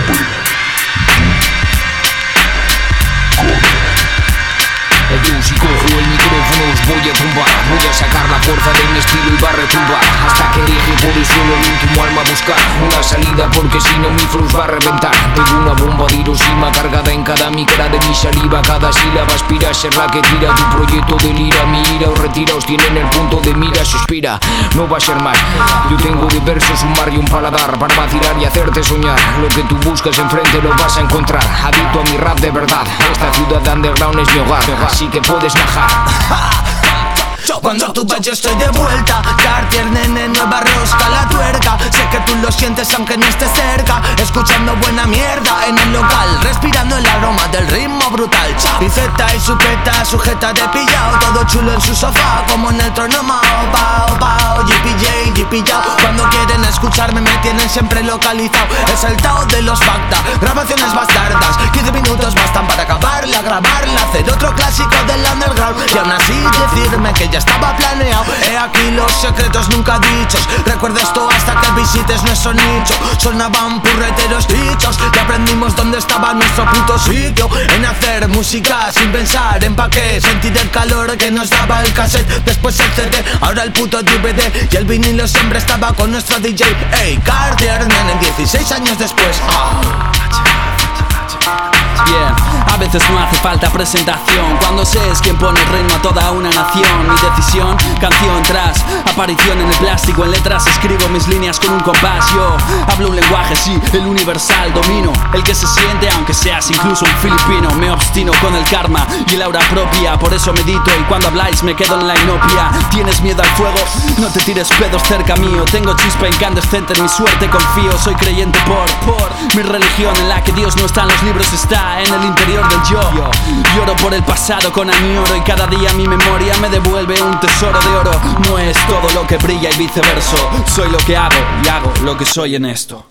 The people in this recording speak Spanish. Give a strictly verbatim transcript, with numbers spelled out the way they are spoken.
Yo si cojo el micrófono os voy a tumbar. Voy a sacar la fuerza de mi estilo y va a retumbar hasta que deje por el suelo el último alma buscar una salida, porque si no mi flow va a reventar. Tengo una bomba de Hiroshima cargada en cada micra de mi saliva. Cada sílaba aspira a ser la que tira tu proyecto delira. Mi ira os retira, os tiene en el punto de mira. Suspira, no va a ser más. Yo tengo de versos un mar y un paladar para vacilar y hacerte soñar. Lo que tú buscas enfrente lo vas a encontrar. Adicto a mi rap de verdad. Esta ciudad underground es mi hogar, así que puedes najar. Cuando tú ves yo estoy de vuelta. Cartier, nene, nueva rosca, la tuerca. Sé que tú lo sientes aunque no estés cerca. Escuchando buena mierda en el local, respirando el aroma del ritmo brutal. Piceta y sujeta, sujeta de pillao. Todo chulo en su sofá, como en el trono Mao. Pao, pao, G P J, G P Yao. Cuando quieren escucharme me tienen siempre localizado. Es el Tao de los Facta, grabaciones bastardas. quince minutos bastan para acabarla, grabarla, hacer otro clásico del underground. Y aún así decirme que ya estaba planeado. He aquí los secretos nunca dichos. Recuerda esto hasta que visites nuestro nicho. Sonaban purreteros dichos y aprendimos dónde estaba nuestro puto sitio. En hacer música sin pensar en pa' qué. Sentir el calor que nos daba el cassette. Después el C D, ahora el puto D V D. Y el vinilo siempre estaba con nuestro D J. Ey, Cartier, nene, dieciséis años después. Oh. Yeah. A veces no hace falta presentación cuando sé es quien pone el ritmo a toda una nación. Mi decisión, canción tras aparición en el plástico. En letras escribo mis líneas con un compás. Yo hablo un lenguaje, sí, el universal domino. El que se siente aunque seas incluso un filipino. Me obstino con el karma y el aura propia. Por eso medito y cuando habláis me quedo en la inopia. ¿Tienes miedo al fuego? No te tires pedos cerca mío. Tengo chispa incandescente, en mi suerte confío. Soy creyente por, por mi religión, en la que Dios no está en los libros, está en el interior del yo. Lloro por el pasado con añoro y cada día mi memoria me devuelve un tesoro de oro. No es todo lo que brilla y viceverso. Soy lo que hago y hago lo que soy en esto.